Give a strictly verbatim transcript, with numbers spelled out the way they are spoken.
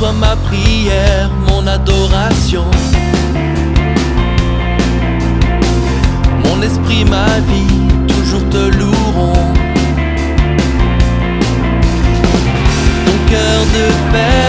Reçois ma prière, mon adoration. Mon esprit, ma vie, toujours te loueront. Ton cœur de paix